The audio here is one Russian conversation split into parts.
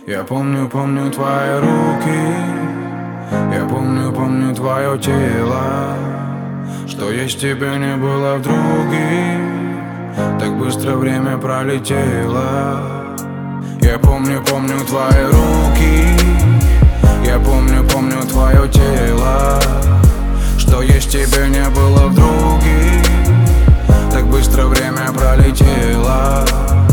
Я помню, помню твои руки. Я помню, помню твое тело. Что есть тебе не было в других. Так быстро время пролетело. Я помню, помню твои руки. Я помню, помню твое тело. Что есть тебе не было в других. Так быстро время пролетело.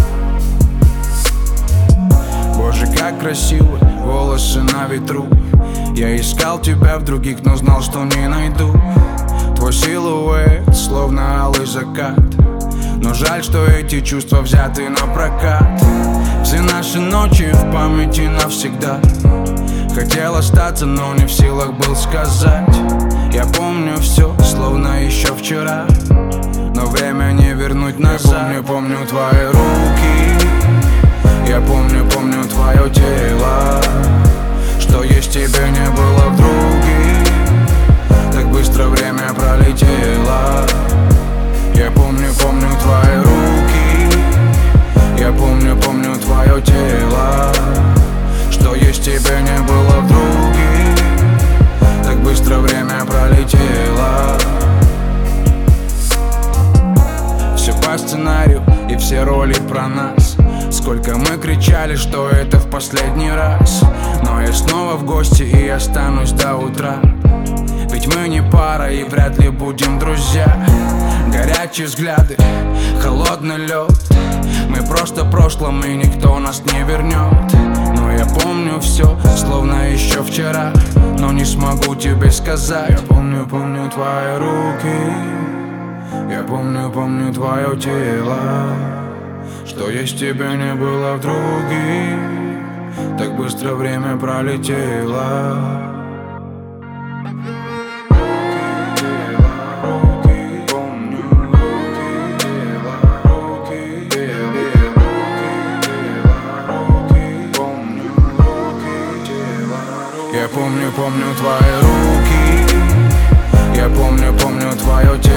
Боже, как красиво, волосы на ветру. Я искал тебя в других, но знал, что не найду. Твой силуэт, словно алый закат. Но жаль, что эти чувства взяты на прокат. Все наши ночи в памяти навсегда. Хотел остаться, но не в силах был сказать. Я помню все, словно еще вчера. Но время не вернуть назад. Я помню, помню твои руки. Я помню, помню твое тело. Что есть тебе не было в других. Так быстро время пролетело. Я помню, помню твои руки. Я помню, помню твое тело. Что есть тебе не было в других. Так быстро время пролетело. Все по сценарию и все роли про нас. Сколько мы кричали, что это в последний раз. Но я снова в гости и останусь до утра. Ведь мы не пара и вряд ли будем друзья. Горячие взгляды, холодный лед. Мы просто в прошлом и никто нас не вернет. Но я помню все, словно еще вчера. Но не смогу тебе сказать. Я помню, помню твои руки. Я помню, помню твое тело. Что есть тебе не было в других. Так быстро время пролетело. Я помню, помню твои руки. Я помню, помню твое тело.